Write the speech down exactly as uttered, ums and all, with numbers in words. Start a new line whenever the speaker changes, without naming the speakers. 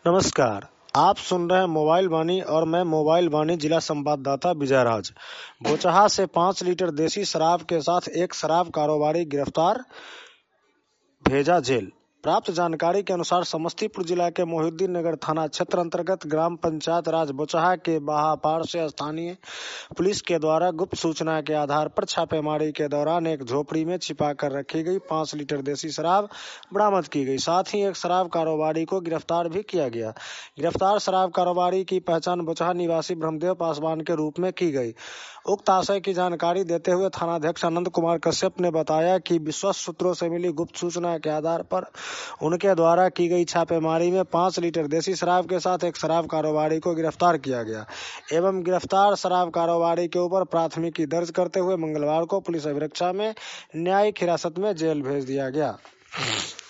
नमस्कार। आप सुन रहे हैं मोबाइल वाणी और मैं मोबाइल वाणी जिला संवाददाता विजय राज। बोचहा से पांच लीटर देसी शराब के साथ एक शराब कारोबारी गिरफ्तार, भेजा जेल। प्राप्त जानकारी के अनुसार समस्तीपुर जिला के मोहिउद्दीन नगर थाना क्षेत्र अंतर्गत ग्राम पंचायत राज बोचहा के बाहापाड़ से स्थानीय पुलिस के द्वारा गुप्त सूचना के आधार पर छापेमारी के दौरान एक झोपड़ी में छिपा कर रखी गई पांच लीटर देसी शराब बरामद की गई। साथ ही एक शराब कारोबारी को गिरफ्तार भी किया गया। गिरफ्तार शराब कारोबारी की पहचान बोचहा निवासी ब्रह्मदेव पासवान के रूप में की गई। उक्त आशय की जानकारी देते हुए थानाध्यक्ष आनंद कुमार कश्यप ने बताया कि विश्वस्त सूत्रों से मिली गुप्त सूचना के आधार पर उनके द्वारा की गई छापेमारी में पांच लीटर देसी शराब के साथ एक शराब कारोबारी को गिरफ्तार किया गया एवं गिरफ्तार शराब कारोबारी के ऊपर प्राथमिकी दर्ज करते हुए मंगलवार को पुलिस अभिरक्षा में न्यायिक हिरासत में जेल भेज दिया गया।